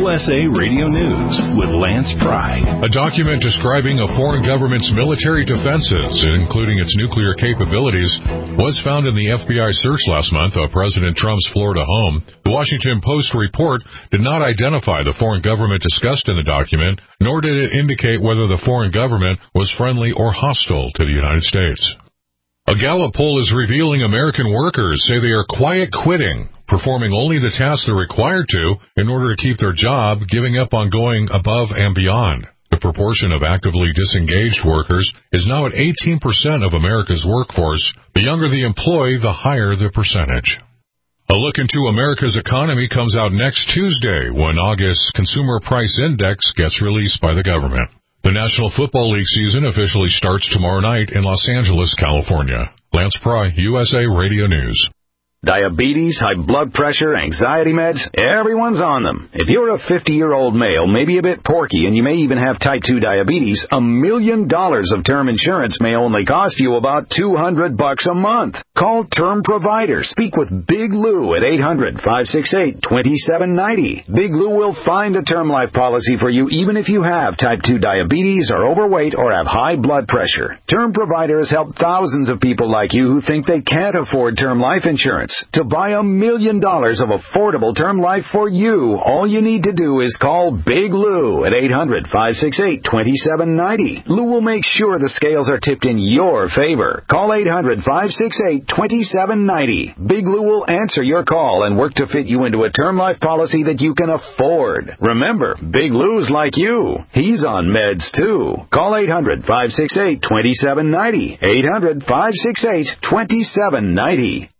USA Radio News with Lance Pry. A document describing a foreign government's military defenses, including its nuclear capabilities, was found in the FBI search last month of President Trump's Florida home. The Washington Post report did not identify the foreign government discussed in the document, nor did it indicate whether the foreign government was friendly or hostile to the United States. A Gallup poll is revealing American workers say they are quiet quitting, performing only the tasks they're required to in order to keep their job, giving up on going above and beyond. The proportion of actively disengaged workers is now at 18% of America's workforce. The younger the employee, the higher the percentage. A look into America's economy comes out next Tuesday when August's Consumer Price Index gets released by the government. The National Football League season officially starts tomorrow night in Los Angeles, California. Lance Pry, USA Radio News. Diabetes, high blood pressure, anxiety meds, everyone's on them. If you're a 50-year-old male, maybe a bit porky, and you may even have type 2 diabetes, $1 million of term insurance may only cost you about $200 a month. Call Term Provider. Speak with Big Lou at 800-568-2790. Big Lou will find a term life policy for you even if you have type 2 diabetes, are overweight, or have high blood pressure. Term Provider has helped thousands of people like you who think they can't afford term life insurance. To buy $1 million of affordable term life for you, all you need to do is call Big Lou at 800-568-2790. Lou will make sure the scales are tipped in your favor. Call 800-568-2790. Big Lou will answer your call and work to fit you into a term life policy that you can afford. Remember, Big Lou's like you. He's on meds, too. Call 800-568-2790. 800-568-2790.